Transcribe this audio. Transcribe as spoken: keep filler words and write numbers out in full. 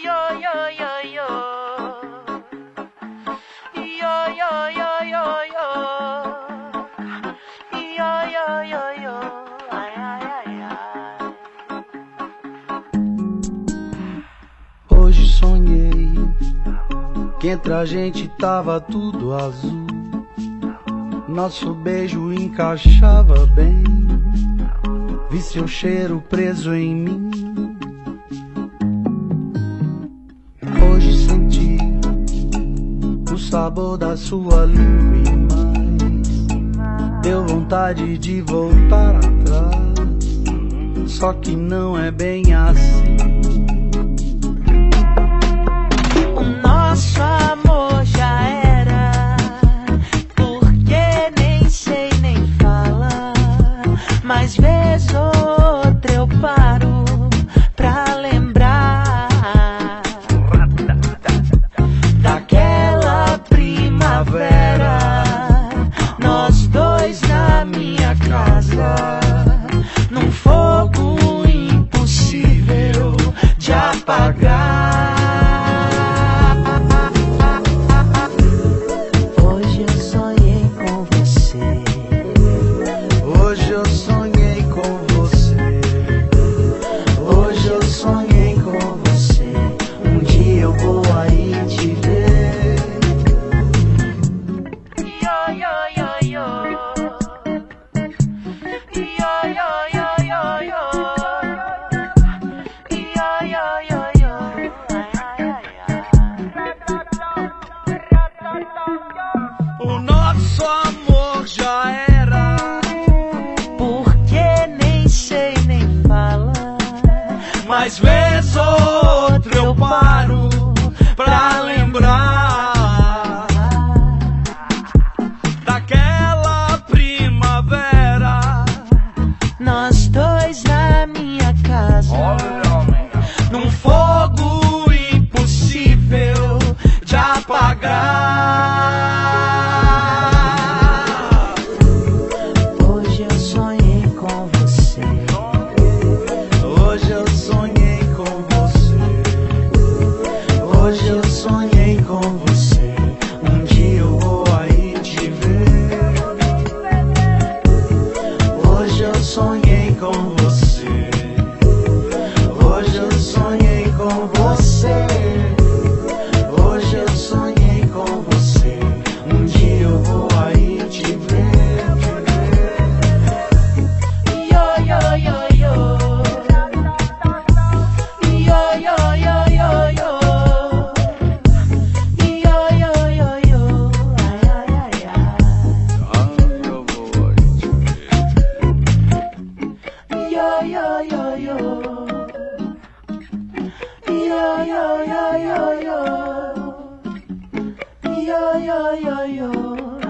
Yo, yo, yo, yo. Yo, yo, yo, yo, yo. Yo, yo, yo, yo. Ai, ai, ai, ai. Hoje sonhei que entre a gente tava tudo azul. Nosso beijo encaixava bem. Vi seu cheiro preso em mim. Hoje senti o sabor da sua língua e mais. Deu vontade de voltar atrás, só que não é bem assim. O nosso amor já era, porque nem sei nem fala. Mas vez outra eu paro pra lembrar daquela primavera, nós dois na minha casa, num fogo impossível de apagar. Hoje eu sonhei com você. Hoje eu sonhei com você. Hoje eu sonhei com você. Um dia eu vou aí te ver. Yo, yo, yo, yo. Yo, yo, yo, yo, yo. Yo, yo, yo, yo. Ai, ai, ai, ai. O nosso amor já era, Porque nem sei nem fala. mas vez outra eu paro pra lembrar daquela primavera. Nós dois na minha casa, Num fogo impossível de apagar. hoje eu sonhei com você. Hoje eu sonhei com você. Hoje eu sonhei com você. Um dia eu vou aí te ver. Hoje eu sonhei com você. Hoje eu sonhei com você. Hoje eu sonhei com você. Um dia eu vou aí te ver. Yo, yo, yo, yo. Yo, yo, yo, yo, yo. Yo, yo, yo, yo. Ai, ai, ai, ai. Yo, yo, yo, yo. Yo, yo, yo, yo, yo. Yo, yo, yo, yo.